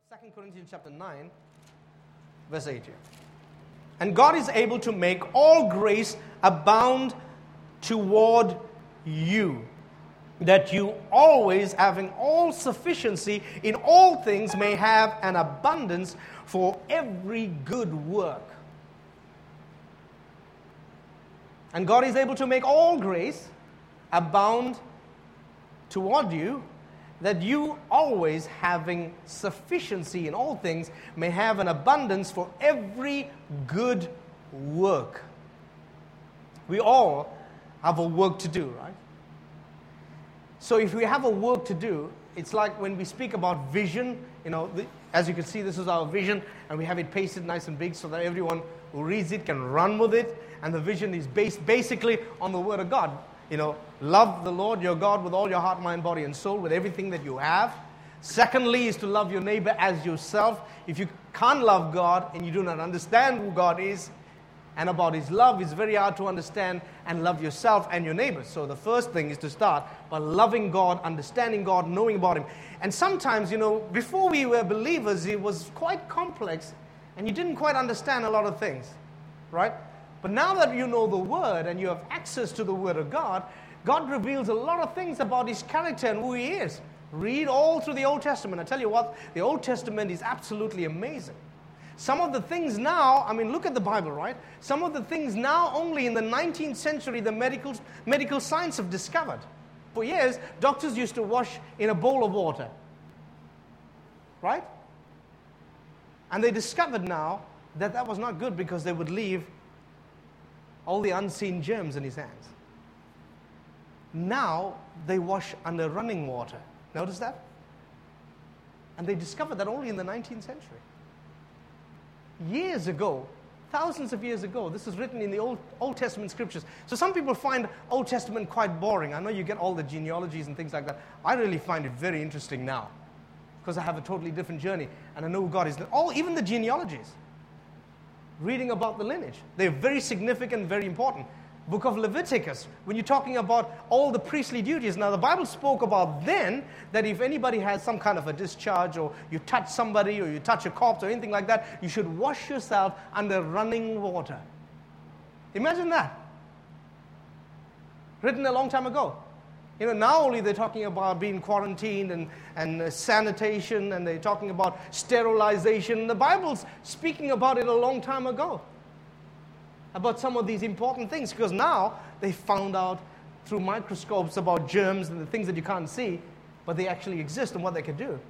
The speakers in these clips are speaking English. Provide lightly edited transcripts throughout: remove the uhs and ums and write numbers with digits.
2 Corinthians chapter 9, verse 8 here. And God is able to make all grace abound toward you, that you always, having all sufficiency in all things, may have an abundance for every good work. And God is able to make all grace abound toward you, that you always, having sufficiency in all things, may have an abundance for every good work. We all have a work to do, right? So if we have a work to do, it's like when we speak about vision, as you can see, this is our vision, and we have it pasted nice and big so that everyone who reads it can run with it. And the vision is based basically on the Word of God. Love the Lord your God with all your heart, mind, body, and soul, with everything that you have. Secondly is to love your neighbor as yourself. If you can't love God and you do not understand who God is and about His love, it's very hard to understand and love yourself and your neighbor. So the first thing is to start by loving God, understanding God, knowing about Him. And sometimes, before we were believers, it was quite complex and you didn't quite understand a lot of things, right? But now that you know the Word and you have access to the Word of God, God reveals a lot of things about His character and who He is. Read all through the Old Testament. I tell you what, the Old Testament is absolutely amazing. Some of the things now, look at the Bible, right? Some of the things now only in the 19th century the medical science have discovered. For years, doctors used to wash in a bowl of water, right? And they discovered now that that was not good because they would leave all the unseen germs in his hands. Now they wash under running water. Notice that? And they discovered that only in the 19th century. Years ago, thousands of years ago, this is written in the Old Testament scriptures. So some people find Old Testament quite boring. I know you get all the genealogies and things like that. I really find it very interesting now because I have a totally different journey and I know who God is. Even the genealogies. Reading about the lineage. They're very significant, very important. Book of Leviticus, when you're talking about all the priestly duties. Now, the Bible spoke about then that if anybody has some kind of a discharge or you touch somebody or you touch a corpse or anything like that, you should wash yourself under running water. Imagine that. Written a long time ago. Now only they're talking about being quarantined and sanitation, and they're talking about sterilization. The Bible's speaking about it a long time ago, about some of these important things, because now they found out through microscopes about germs and the things that you can't see, but they actually exist and what they can do.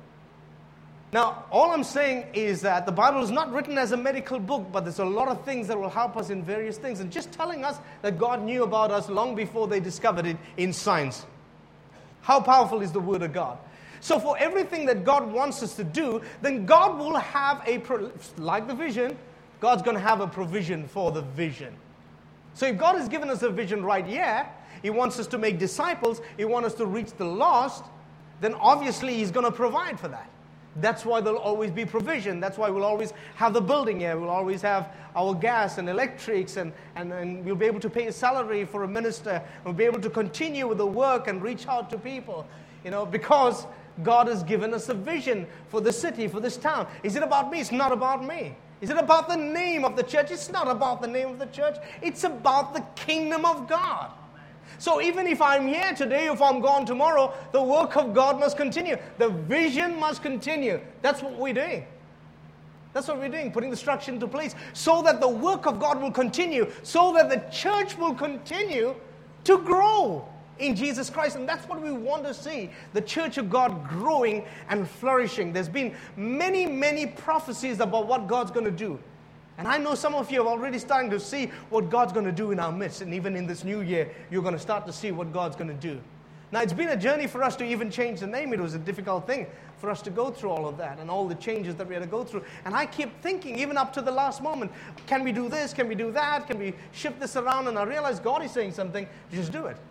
Now, all I'm saying is that the Bible is not written as a medical book, but there's a lot of things that will help us in various things, and just telling us that God knew about us long before they discovered it in science. How powerful is the Word of God? So for everything that God wants us to do, then God will have like the vision, God's going to have a provision for the vision. So if God has given us a vision right here, He wants us to make disciples, He wants us to reach the lost, then obviously He's going to provide for that. That's why there'll always be provision. That's why we'll always have the building here. We'll always have our gas and electrics, and we'll be able to pay a salary for a minister. We'll be able to continue with the work and reach out to people, because God has given us a vision for the city, for this town. Is it about me? It's not about me. Is it about the name of the church? It's not about the name of the church. It's about the kingdom of God. So even if I'm here today, if I'm gone tomorrow, the work of God must continue. The vision must continue. That's what we're doing. That's what we're doing, putting the structure into place so that the work of God will continue, so that the church will continue to grow in Jesus Christ. And that's what we want to see, the church of God growing and flourishing. There's been many, many prophecies about what God's going to do. And I know some of you are already starting to see what God's going to do in our midst. And even in this new year, you're going to start to see what God's going to do. Now, it's been a journey for us to even change the name. It was a difficult thing for us to go through all of that and all the changes that we had to go through. And I kept thinking, even up to the last moment, can we do this? Can we do that? Can we shift this around? And I realized God is saying something, just do it.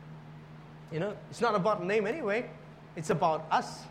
It's not about the name anyway. It's about us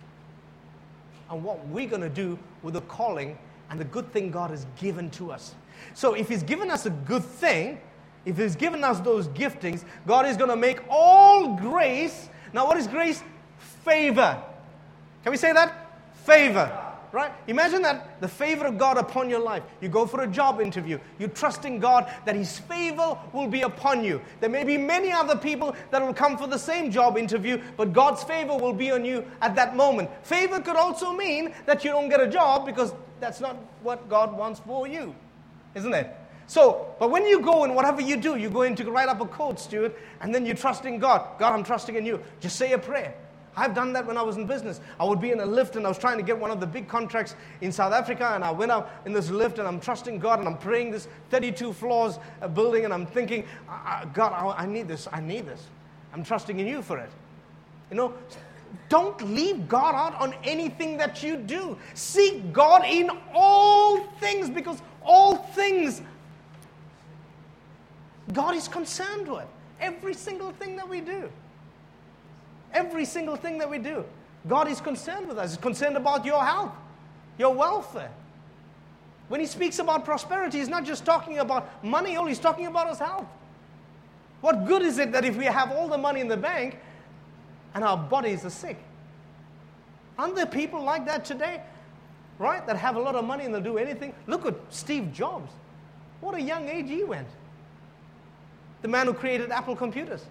and what we're going to do with the calling and the good thing God has given to us. So if He's given us a good thing, if He's given us those giftings, God is going to make all grace. Now what is grace? Favor. Can we say that? Favor. right? Imagine that the favor of God upon your life. You go for a job interview. You trust in God that His favor will be upon you. There may be many other people that will come for the same job interview, but God's favor will be on you at that moment. Favor could also mean that you don't get a job because that's not what God wants for you, isn't it? So, but when you go and whatever you do, you go in to write up a code, Stuart, and then you trust in God. God, I'm trusting in you. Just say a prayer. I've done that when I was in business. I would be in a lift and I was trying to get one of the big contracts in South Africa, and I went up in this lift and I'm trusting God and I'm praying this 32 floors building, and I'm thinking, God, I need this. I need this. I'm trusting in you for it. You know, don't leave God out on anything that you do. Seek God in all things, because all things God is concerned with. Every single thing that we do. Every single thing that we do. God is concerned with us. He's concerned about your health, your welfare. When He speaks about prosperity, He's not just talking about money, He's talking about His health. What good is it that if we have all the money in the bank and our bodies are sick? Aren't there people like that today, right, that have a lot of money and they'll do anything? Look at Steve Jobs. What a young age he went. The man who created Apple computers.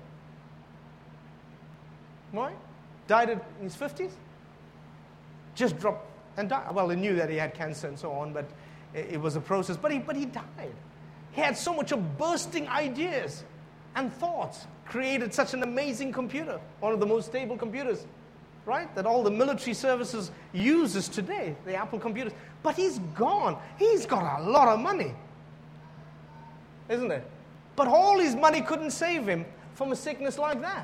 Right? Died in his 50s. Just dropped and died. Well, he knew that he had cancer and so on, but it was a process. But he died. He had so much of bursting ideas and thoughts. Created such an amazing computer. One of the most stable computers. Right? That all the military services uses today. The Apple computers. But he's gone. He's got a lot of money. Isn't it? But all his money couldn't save him from a sickness like that.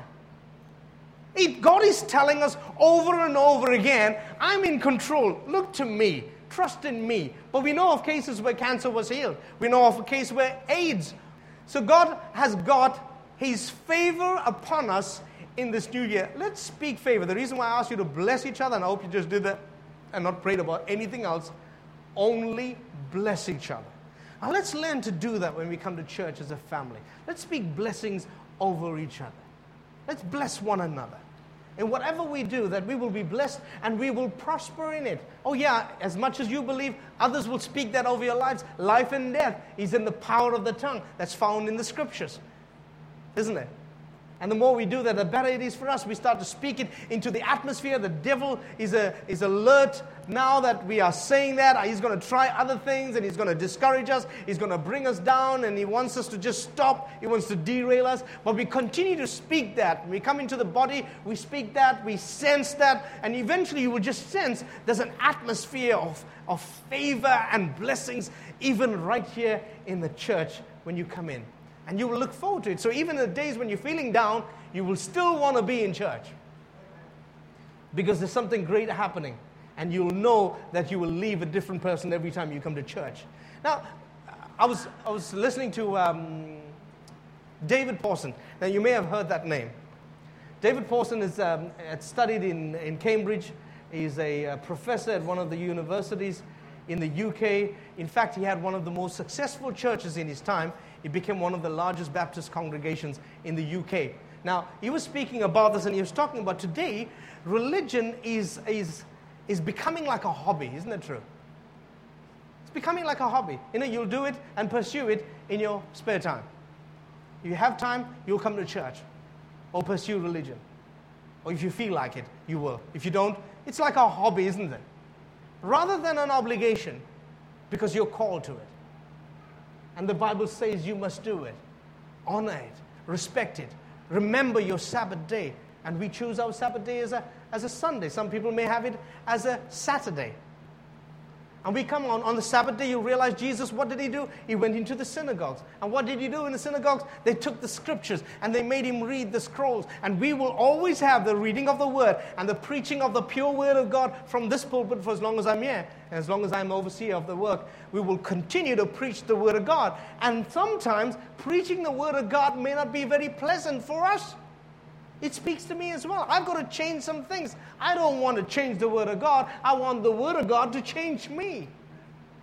God is telling us over and over again, I'm in control. Look to me. Trust in me. But we know of cases where cancer was healed. We know of a case where AIDS. So God has got His favor upon us in this new year. Let's speak favor. The reason why I asked you to bless each other, and I hope you just did that and not prayed about anything else, only bless each other. Now let's learn to do that when we come to church as a family. Let's speak blessings over each other. Let's bless one another. In whatever we do, that we will be blessed and we will prosper in it. Oh yeah, as much as you believe, others will speak that over your lives. Life and death is in the power of the tongue. That's found in the scriptures. Isn't it? And the more we do that, the better it is for us. We start to speak it into the atmosphere. The devil is alert now that we are saying that. He's going to try other things and he's going to discourage us. He's going to bring us down and he wants us to just stop. He wants to derail us. But we continue to speak that. When we come into the body, we speak that, we sense that, and eventually you will just sense there's an atmosphere of favor and blessings even right here in the church when you come in. And you will look forward to it. So even in the days when you're feeling down, you will still want to be in church. Because there's something great happening. And you'll know that you will leave a different person every time you come to church. Now, I was listening to David Pawson. Now, you may have heard that name. David Pawson had studied in Cambridge. He's a professor at one of the universities in the UK. In fact, he had one of the most successful churches in his time. It became one of the largest Baptist congregations in the UK. Now, he was speaking about this, and he was talking about today, religion is becoming like a hobby. Isn't that true? It's becoming like a hobby. You know, you'll do it and pursue it in your spare time. If you have time, you'll come to church or pursue religion. Or if you feel like it, you will. If you don't, it's like a hobby, isn't it? Rather than an obligation, because you're called to it. And the Bible says you must do it. Honor it. Respect it. Remember your Sabbath day. And we choose our Sabbath day as a Sunday. Some people may have it as a Saturday. And we come on the Sabbath day, you realize Jesus, what did He do? He went into the synagogues. And what did He do in the synagogues? They took the scriptures and they made Him read the scrolls. And we will always have the reading of the word and the preaching of the pure word of God from this pulpit for as long as I'm here. And as long as I'm overseer of the work, we will continue to preach the word of God. And sometimes preaching the word of God may not be very pleasant for us. It speaks to me as well. I've got to change some things. I don't want to change the Word of God. I want the Word of God to change me.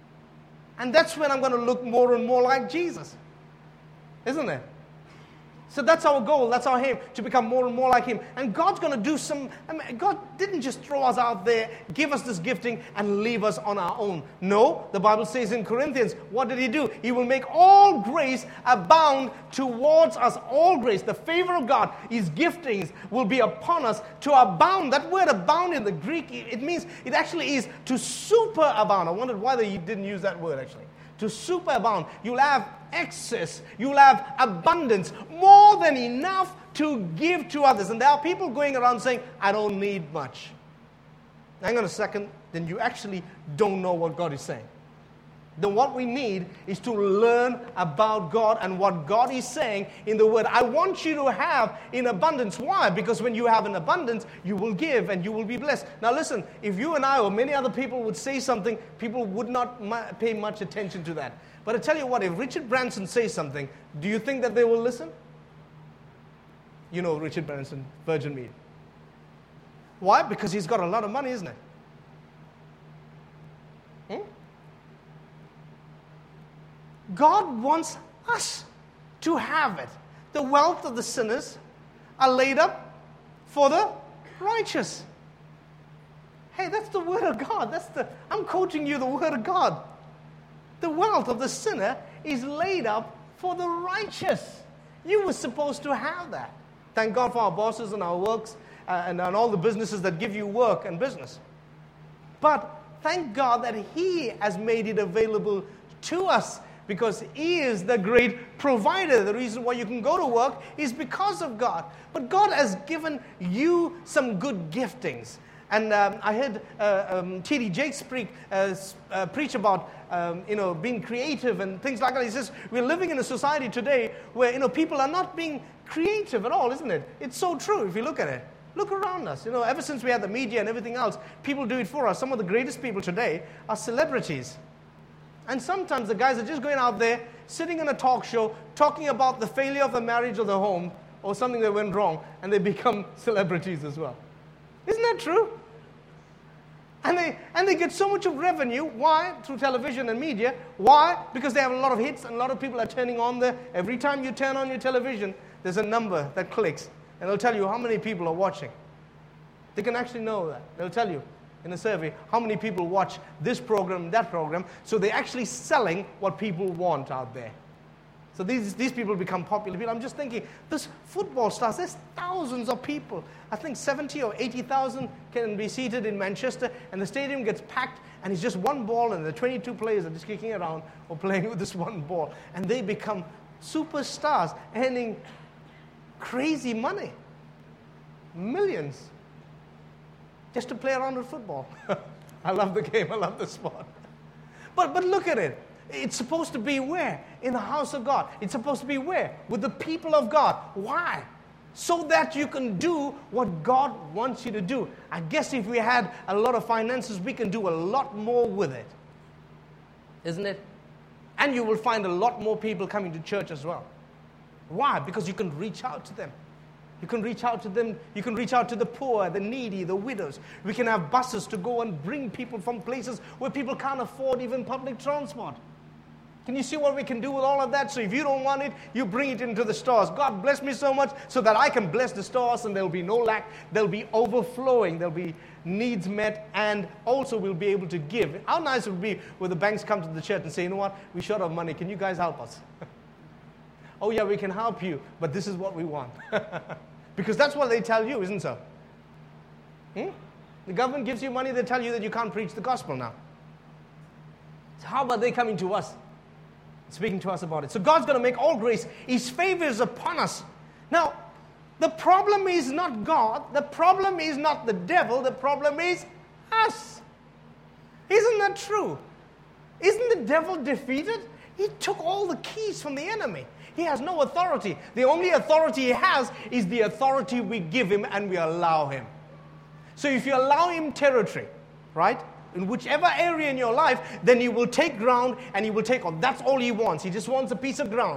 And that's when I'm going to look more and more like Jesus. Isn't it? So that's our goal, that's our aim, to become more and more like Him. And God's going to do God didn't just throw us out there, give us this gifting, and leave us on our own. No, the Bible says in Corinthians, what did He do? He will make all grace abound towards us. All grace, the favor of God, His giftings will be upon us to abound. That word abound in the Greek, it actually is to superabound. I wondered why they didn't use that word actually. To superabound. You'll have excess, you'll have abundance, more than enough to give to others. And there are people going around saying, I don't need much. Hang on a second, then you actually don't know what God is saying. Then what we need is to learn about God and what God is saying in the Word. I want you to have in abundance. Why? Because when you have an abundance, you will give and you will be blessed. Now listen, if you and I or many other people would say something, people would not pay much attention to that. But I tell you what, if Richard Branson says something, do you think that they will listen? You know Richard Branson, Virgin Meat. Why? Because he's got a lot of money, isn't it? God wants us to have it. The wealth of the sinners are laid up for the righteous. Hey, that's the Word of God. I'm quoting you the Word of God. The wealth of the sinner is laid up for the righteous. You were supposed to have that. Thank God for our bosses and our works and all the businesses that give you work and business. But thank God that He has made it available to us, because He is the great provider. The reason why you can go to work is because of God. But God has given you some good giftings. And I heard T.D. Jakes preach about being creative and things like that. He says, we're living in a society today where people are not being creative at all, isn't it? It's so true if you look at it. Look around us. Ever since we had the media and everything else, people do it for us. Some of the greatest people today are celebrities. And sometimes the guys are just going out there, sitting in a talk show, talking about the failure of the marriage or the home, or something that went wrong, and they become celebrities as well. Isn't that true? And they get so much of revenue. Why? Through television and media. Why? Because they have a lot of hits, and a lot of people are turning on there. Every time you turn on your television, there's a number that clicks, and they'll tell you how many people are watching. They can actually know that. They'll tell you in a survey how many people watch this program, that program. So they're actually selling what people want out there. So these people become popular people. I'm just thinking, this football stars, there's thousands of people. I think 70 or 80,000 can be seated in Manchester, and the stadium gets packed, and it's just one ball, and the 22 players are just kicking around or playing with this one ball. And they become superstars, earning crazy money. Millions. Just to play around with football. I love the game. I love the sport. But look at it. It's supposed to be where? In the house of God. It's supposed to be where? With the people of God. Why? So that you can do what God wants you to do. I guess if we had a lot of finances, we can do a lot more with it. Isn't it? And you will find a lot more people coming to church as well. Why? Because you can reach out to them. You can reach out to them. You can reach out to the poor, the needy, the widows. We can have buses to go and bring people from places where people can't afford even public transport. Can you see what we can do with all of that? So if you don't want it, you bring it into the stores. God bless me so much so that I can bless the stores, and there'll be no lack. There'll be overflowing. There'll be needs met, and also we'll be able to give. How nice it would be when the banks come to the church and say, you know what, we're short of money. Can you guys help us? Oh yeah, we can help you, but this is what we want. Because that's what they tell you, isn't so? The government gives you money, they tell you that you can't preach the gospel now. So how about they coming to us, speaking to us about it? So God's going to make all grace. His favor is upon us. Now, the problem is not God. The problem is not the devil. The problem is us. Isn't that true? Isn't the devil defeated? He took all the keys from the enemy. He has no authority. The only authority he has is the authority we give him and we allow him. So if you allow him territory, right, in whichever area in your life, then he will take ground and he will take on. That's all he wants. He just wants a piece of ground.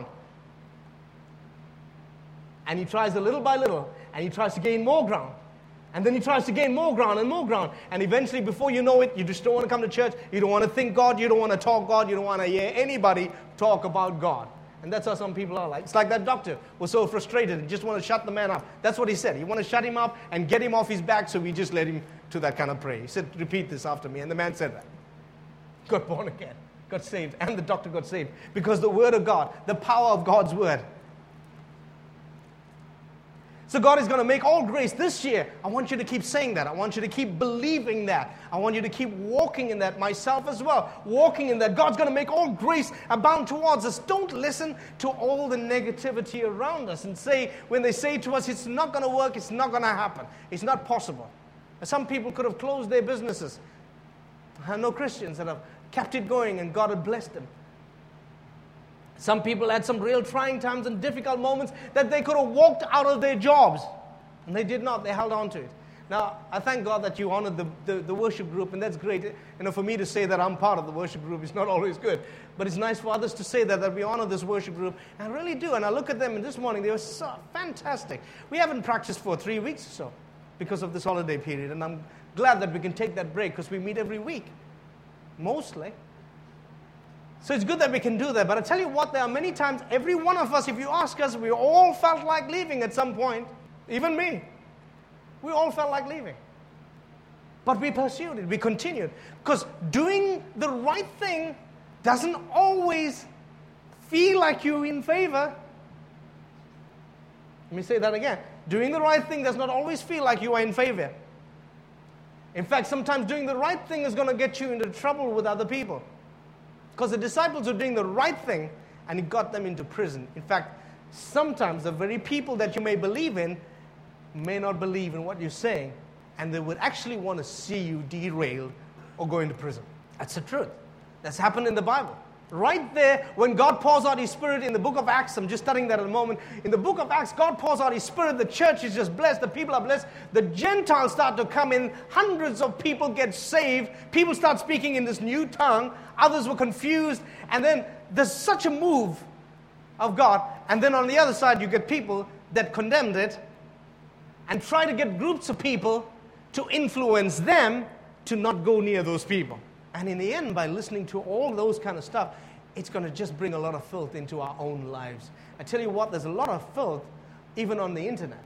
And he tries a little by little, and he tries to gain more ground. And then he tries to gain more ground and more ground. And eventually, before you know it, you just don't want to come to church. You don't want to think God. You don't want to talk God. You don't want to hear anybody talk about God. And that's how some people are like. It's like that doctor was so frustrated and just want to shut the man up. That's what he said. He wanted to shut him up and get him off his back, so we just led him to that kind of prayer. He said, repeat this after me. And the man said that. Got born again. Got saved. And the doctor got saved. Because the word of God, the power of God's word. So God is going to make all grace this year. I want you to keep saying that. I want you to keep believing that. I want you to keep walking in that. Myself as well. Walking in that. God's going to make all grace abound towards us. Don't listen to all the negativity around us and say, when they say to us, it's not going to work, it's not going to happen. It's not possible. Some people could have closed their businesses. I know Christians that have kept it going and God had blessed them. Some people had some real trying times and difficult moments that they could have walked out of their jobs. And they did not. They held on to it. Now, I thank God that you honored the worship group, and that's great. For me to say that I'm part of the worship group is not always good. But it's nice for others to say that we honor this worship group. And I really do. And I look at them, and this morning they were so fantastic. We haven't practiced for 3 weeks or so because of this holiday period. And I'm glad that we can take that break because we meet every week, mostly. So it's good that we can do that. But I tell you what, there are many times, every one of us, if you ask us, we all felt like leaving at some point. Even me. We all felt like leaving. But we pursued it. We continued. Because doing the right thing doesn't always feel like you're in favor. Let me say that again. Doing the right thing does not always feel like you are in favor. In fact, sometimes doing the right thing is going to get you into trouble with other people. Because the disciples were doing the right thing, and it got them into prison. In fact, sometimes the very people that you may believe in may not believe in what you're saying, and they would actually want to see you derailed or go into prison. That's the truth. That's happened in the Bible. Right there, when God pours out His Spirit in the book of Acts, I'm just studying that at the moment. In the book of Acts, God pours out His Spirit. The church is just blessed. The people are blessed. The Gentiles start to come in. Hundreds of people get saved. People start speaking in this new tongue. Others were confused. And then there's such a move of God. And then on the other side, you get people that condemned it and try to get groups of people to influence them to not go near those people. And in the end, by listening to all those kind of stuff, it's going to just bring a lot of filth into our own lives. I tell you what, there's a lot of filth even on the internet.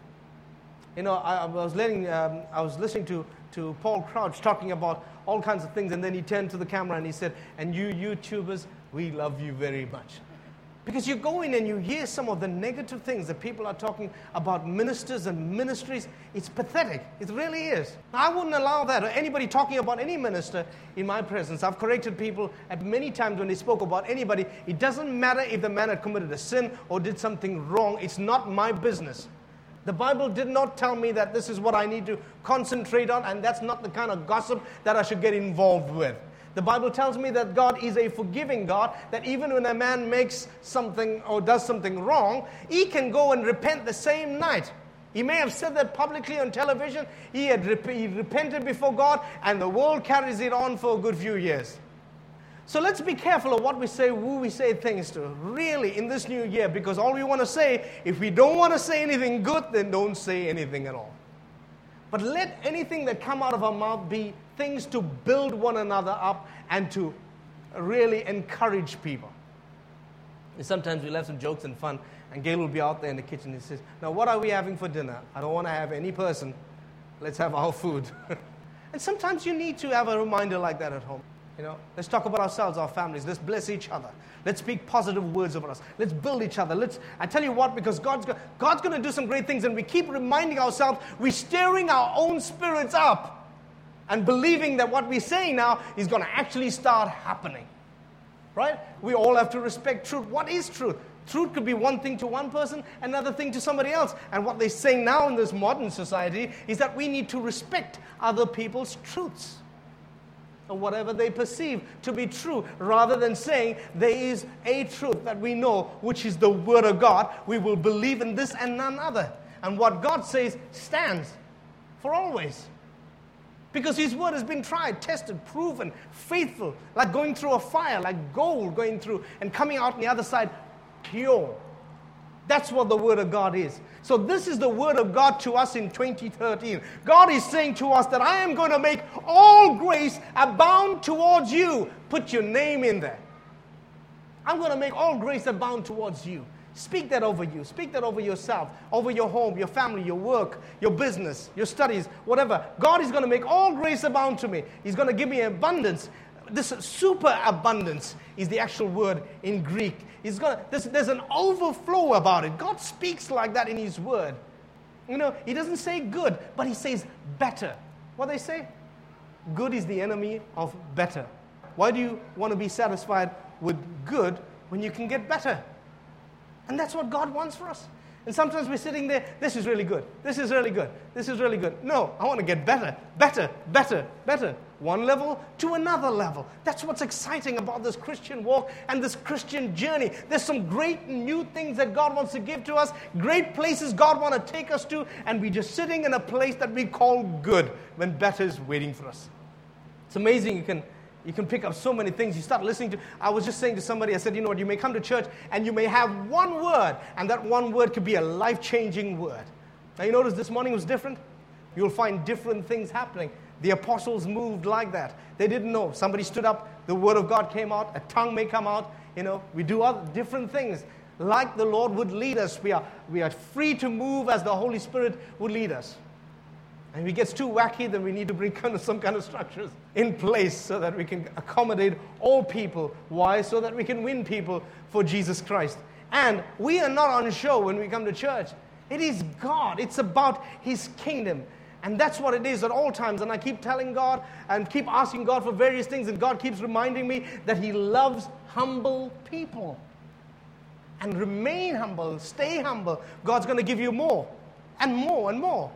I was listening to Paul Crouch talking about all kinds of things, and then he turned to the camera and he said, and you YouTubers, we love you very much. Because you go in and you hear some of the negative things that people are talking about ministers and ministries. It's pathetic. It really is. I wouldn't allow that or anybody talking about any minister in my presence. I've corrected people at many times when they spoke about anybody. It doesn't matter if the man had committed a sin or did something wrong. It's not my business. The Bible did not tell me that this is what I need to concentrate on, and that's not the kind of gossip that I should get involved with. The Bible tells me that God is a forgiving God, that even when a man makes something or does something wrong, he can go and repent the same night. He may have said that publicly on television. He repented before God, and the world carries it on for a good few years. So let's be careful of what we say, who we say things to, really, in this new year, because all we want to say, if we don't want to say anything good, then don't say anything at all. But let anything that come out of our mouth be things to build one another up and to really encourage people. And sometimes we'll have some jokes and fun, and Gail will be out there in the kitchen and says, now what are we having for dinner? I don't want to have any person. Let's have our food. And sometimes you need to have a reminder like that at home. Let's talk about ourselves, our families. Let's bless each other. Let's speak positive words over us. Let's build each other. I tell you what, because God's going to do some great things, and we keep reminding ourselves, we're stirring our own spirits up and believing that what we're saying now is going to actually start happening. Right? We all have to respect truth. What is truth? Truth could be one thing to one person, another thing to somebody else. And what they're saying now in this modern society is that we need to respect other people's truths, or whatever they perceive to be true, rather than saying there is a truth that we know, which is the Word of God. We will believe in this and none other. And what God says stands for always. Because His Word has been tried, tested, proven, faithful, like going through a fire, like gold going through and coming out on the other side pure. That's what the Word of God is. So this is the Word of God to us in 2013. God is saying to us that I am going to make all grace abound towards you. Put your name in there. I'm going to make all grace abound towards you. Speak that over you. Speak that over yourself, over your home, your family, your work, your business, your studies, whatever. God is going to make all grace abound to me. He's going to give me abundance. This superabundance is the actual word in Greek. There's an overflow about it. God speaks like that in His word. You know, He doesn't say good, but He says better. What they say? Good is the enemy of better. Why do you want to be satisfied with good when you can get better? And that's what God wants for us. And sometimes we're sitting there, this is really good. This is really good. This is really good. No, I want to get better, better, better, better. One level to another level. That's what's exciting about this Christian walk and this Christian journey. There's some great new things that God wants to give to us, great places God wants to take us to, and we're just sitting in a place that we call good when better is waiting for us. It's amazing. You can pick up so many things. You start listening to, I was just saying to somebody, I said, you know what, you may come to church and you may have one word, and that one word could be a life-changing word. Now you notice this morning was different? You'll find different things happening. The apostles moved like that. They didn't know. Somebody stood up, the word of God came out, a tongue may come out. You know, we do other different things like the Lord would lead us. We are free to move as the Holy Spirit would lead us. And if it gets too wacky, then we need to bring some kind of structures in place so that we can accommodate all people. Why? So that we can win people for Jesus Christ. And we are not on show when we come to church. It is God. It's about His kingdom. And that's what it is at all times. And I keep telling God and keep asking God for various things. And God keeps reminding me that He loves humble people. And remain humble. Stay humble. God's going to give you more and more and more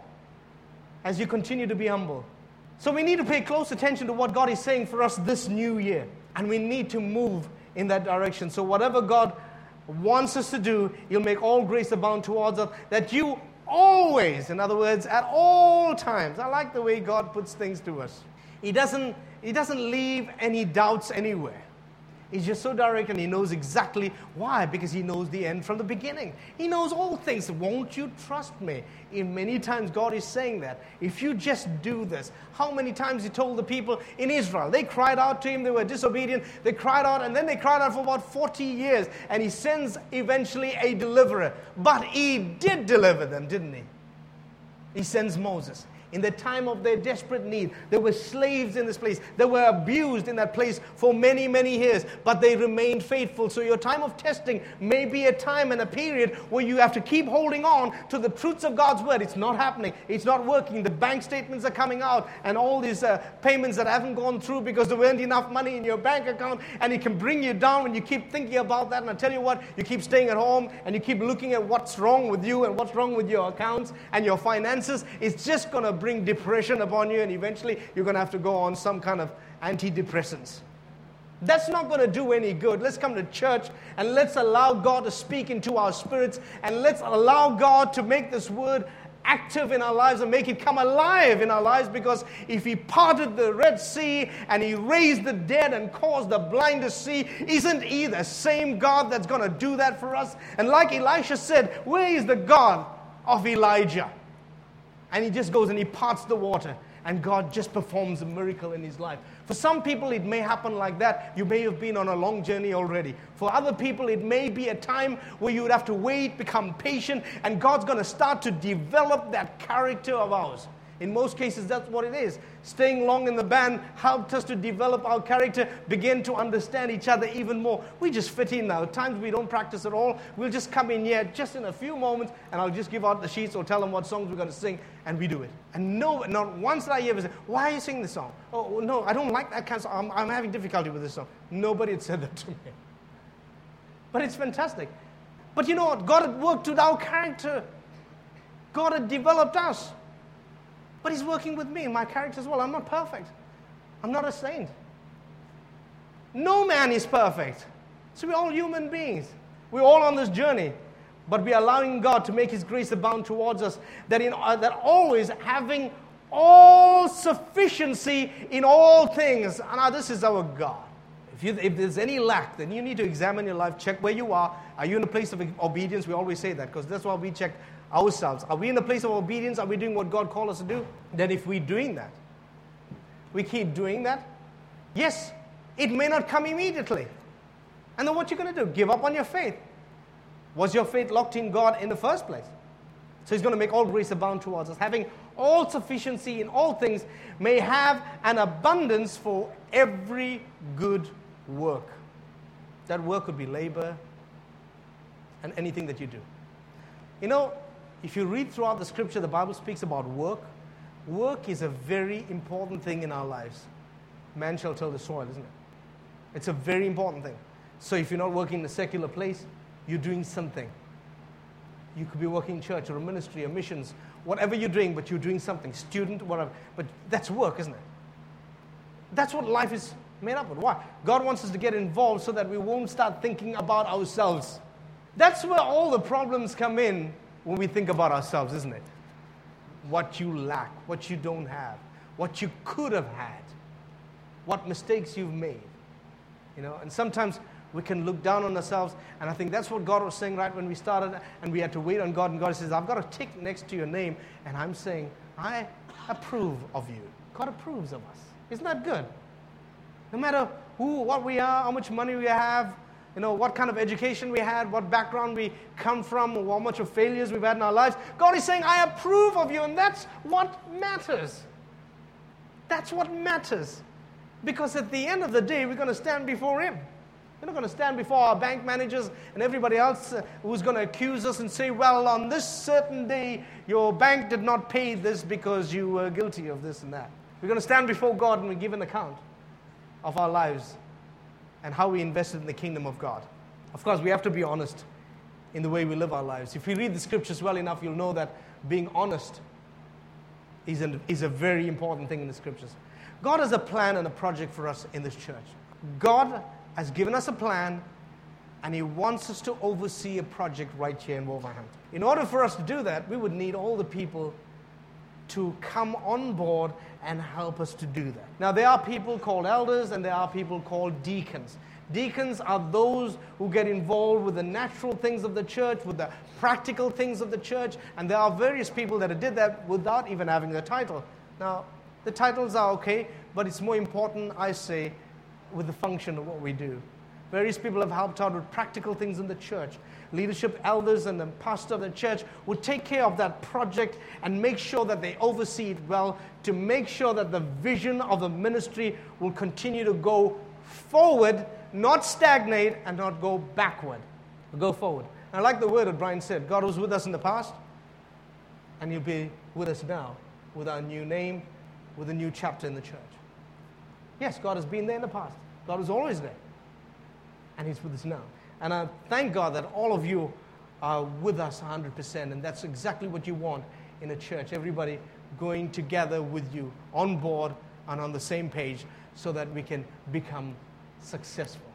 as you continue to be humble. So we need to pay close attention to what God is saying for us this new year. And we need to move in that direction. So whatever God wants us to do, He'll make all grace abound towards us. That you always, in other words, at all times. I like the way God puts things to us. He doesn't leave any doubts anywhere. He's just so direct, and He knows exactly why. Because He knows the end from the beginning. He knows all things. Won't you trust me? And many times God is saying that. If you just do this. How many times He told the people in Israel? They cried out to Him. They were disobedient. They cried out, and then they cried out for about 40 years. And He sends eventually a deliverer. But He did deliver them, didn't He? He sends Moses. In the time of their desperate need, there were slaves in this place. They were abused in that place for many, many years, but they remained faithful. So your time of testing may be a time and a period where you have to keep holding on to the truths of God's word. It's not happening. It's not working. The bank statements are coming out, and all these payments that haven't gone through because there weren't enough money in your bank account, and it can bring you down when you keep thinking about that. And I tell you what, you keep staying at home, and you keep looking at what's wrong with you and what's wrong with your accounts and your finances. It's just going to bring depression upon you, and eventually you're going to have to go on some kind of antidepressants. That's not going to do any good. Let's come to church and let's allow God to speak into our spirits, and let's allow God to make this word active in our lives and make it come alive in our lives. Because if He parted the Red Sea and He raised the dead and caused the blind to see, isn't He the same God that's going to do that for us? And like Elisha said, where is the God of Elijah? And he just goes and he parts the water, and God just performs a miracle in his life. For some people, it may happen like that. You may have been on a long journey already. For other people, it may be a time where you would have to wait, become patient, and God's going to start to develop that character of ours. In most cases, that's what it is. Staying long in the band helped us to develop our character, begin to understand each other even more. We just fit in now. At times we don't practice at all. We'll just come in here just in a few moments, and I'll just give out the sheets or tell them what songs we're going to sing, and we do it. And no, not once did I ever say, why are you singing this song? Oh, no, I don't like that kind of song. I'm having difficulty with this song. Nobody had said that to me. But it's fantastic. But you know what? God had worked with our character. God had developed us. But He's working with me in my character as well. I'm not perfect. I'm not a saint. No man is perfect. So we're all human beings. We're all on this journey. But we're allowing God to make His grace abound towards us. That always having all sufficiency in all things. And now this is our God. If there's any lack, then you need to examine your life. Check where you are. Are you in a place of obedience? We always say that because that's why we check ourselves. Are we in a place of obedience? Are we doing what God called us to do? Then if we're doing that, we keep doing that. Yes, it may not come immediately. And then what you're going to do? Give up on your faith. Was your faith locked in God in the first place? So He's going to make all grace abound towards us, having all sufficiency in all things, may have an abundance for every good work. That work could be labor and anything that you do. You know, if you read throughout the scripture, the Bible speaks about work. Work is a very important thing in our lives. Man shall till the soil, isn't it? It's a very important thing. So if you're not working in a secular place, you're doing something. You could be working in church or a ministry or missions, whatever you're doing, but you're doing something, student, whatever. But that's work, isn't it? That's what life is made up of. Why? God wants us to get involved so that we won't start thinking about ourselves. That's where all the problems come in when we think about ourselves, isn't it? What you lack, what you don't have, what you could have had, what mistakes you've made. You know, and sometimes we can look down on ourselves, and I think that's what God was saying right when we started, and we had to wait on God, and God says, I've got a tick next to your name, and I'm saying, I approve of you. God approves of us. Isn't that good? No matter who, what we are, how much money we have, you know, what kind of education we had, what background we come from, or how much of failures we've had in our lives, God is saying, I approve of you, and that's what matters. That's what matters. Because at the end of the day, we're going to stand before Him. We're not going to stand before our bank managers and everybody else who's going to accuse us and say, well, on this certain day, your bank did not pay this because you were guilty of this and that. We're going to stand before God and we give an account of our lives and how we invested in the kingdom of God. Of course, we have to be honest in the way we live our lives. If we read the scriptures well enough, you'll know that being honest is a very important thing in the scriptures. God has a plan and a project for us in this church. God has given us a plan, and He wants us to oversee a project right here in Wolverhampton. In order for us to do that, we would need all the people to come on board and help us to do that. Now, there are people called elders, and there are people called deacons. Deacons are those who get involved with the natural things of the church, with the practical things of the church, and there are various people that did that without even having the title. Now, the titles are okay, but it's more important, I say, with the function of what we do. Various people have helped out with practical things in the church. Leadership, elders, and the pastor of the church will take care of that project and make sure that they oversee it well, to make sure that the vision of the ministry will continue to go forward, not stagnate, and not go backward. Go forward. And I like the word that Brian said. God was with us in the past, and He'll be with us now with our new name, with a new chapter in the church. Yes, God has been there in the past. God was always there. And He's with us now. And I thank God that all of you are with us 100%. And that's exactly what you want in a church. Everybody going together with you, on board and on the same page, so that we can become successful.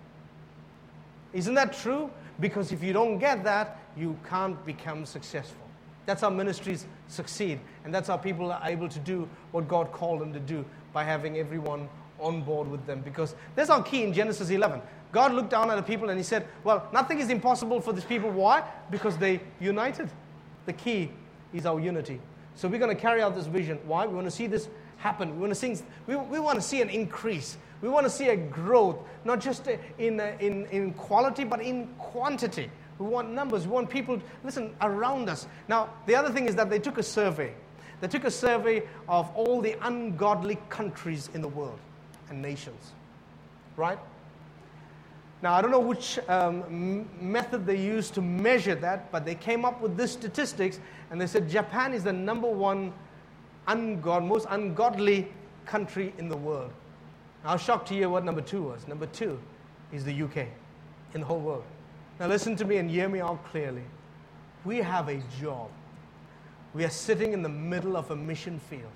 Isn't that true? Because if you don't get that, you can't become successful. That's how ministries succeed. And that's how people are able to do what God called them to do, by having everyone on board with them. Because there's our key in Genesis 11. God looked down at the people and He said, well, nothing is impossible for these people. Why? Because they united. The key is our unity. So we're going to carry out this vision. Why? We want to see this happen. We want to see an increase. We want to see a growth, not just in quality, but in quantity. We want numbers. We want people, listen, around us. Now, the other thing is that they took a survey. They took a survey of all the ungodly countries in the world and nations, right? Now, I don't know which method they used to measure that, but they came up with this statistics, and they said Japan is the number one most ungodly country in the world. I was shocked to hear what number 2 was. Number 2 is the UK in the whole world. Now listen to me and hear me out clearly. We have a job. We are sitting in the middle of a mission field.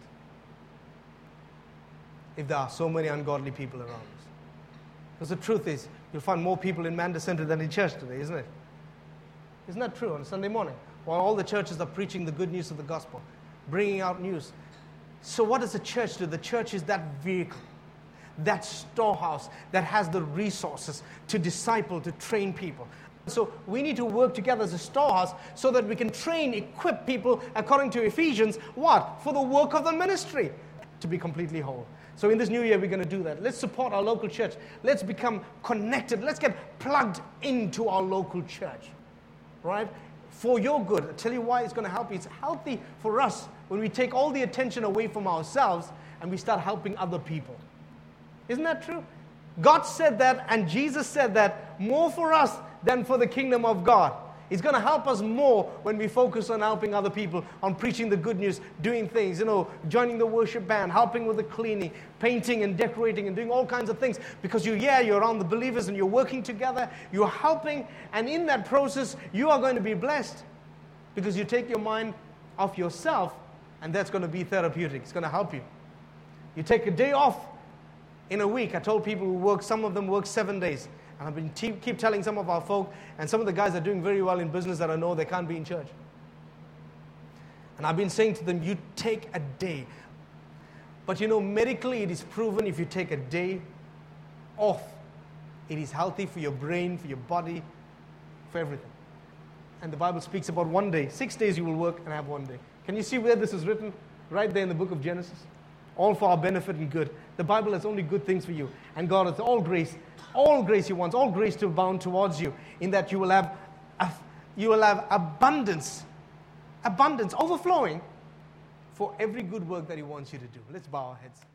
If there are so many ungodly people around us. Because the truth is, you'll find more people in Manchester Center than in church today, isn't it? Isn't that true on a Sunday morning? While all the churches are preaching the good news of the gospel, bringing out news. So what does the church do? The church is that vehicle, that storehouse that has the resources to disciple, to train people. So we need to work together as a storehouse so that we can train, equip people according to Ephesians, what? For the work of the ministry, to be completely whole. So in this new year, we're going to do that. Let's support our local church. Let's become connected. Let's get plugged into our local church, right? For your good. I'll tell you why it's going to help you. It's healthy for us when we take all the attention away from ourselves and we start helping other people. Isn't that true? God said that, and Jesus said that, more for us than for the kingdom of God. It's going to help us more when we focus on helping other people, on preaching the good news, doing things, joining the worship band, helping with the cleaning, painting and decorating and doing all kinds of things. Because you're around the believers and you're working together, you're helping, and in that process, you are going to be blessed. Because you take your mind off yourself, and that's going to be therapeutic. It's going to help you. You take a day off in a week. I told people who some of them work 7 days. And I've been keep telling some of our folk, and some of the guys are doing very well in business that I know they can't be in church. And I've been saying to them, you take a day. But medically it is proven if you take a day off, it is healthy for your brain, for your body, for everything. And the Bible speaks about 1 day. 6 days you will work and have 1 day. Can you see where this is written? Right there in the book of Genesis. All for our benefit and good. The Bible has only good things for you. And God has all grace He wants, all grace to abound towards you, in that you will have abundance, overflowing for every good work that He wants you to do. Let's bow our heads.